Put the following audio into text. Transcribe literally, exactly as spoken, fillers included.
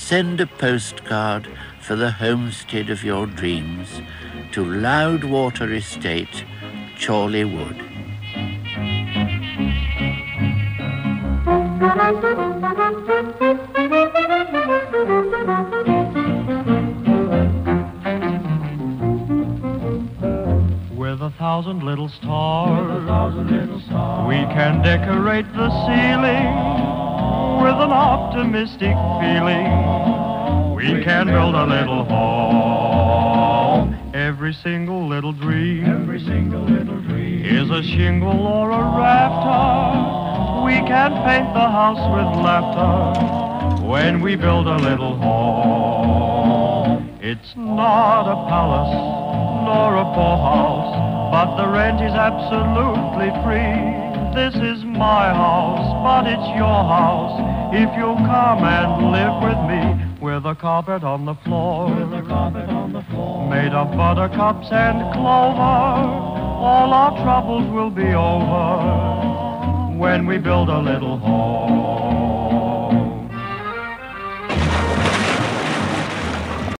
send a postcard for the homestead of your dreams to Loudwater Estate, Chorley Wood. With a thousand little stars, a thousand little stars, we can decorate the ceiling with an optimistic feeling. We can build a little home. Every single little dream, every single little dream is a shingle or a rafter. We can paint the house with laughter when we build a little home. It's not a palace nor a poorhouse, but the rent is absolutely free. This is my house, but it's your house if you'll come and live with me. With a carpet on the floor, with a carpet on the floor, made of buttercups and clover, all our troubles will be over when we build a little home.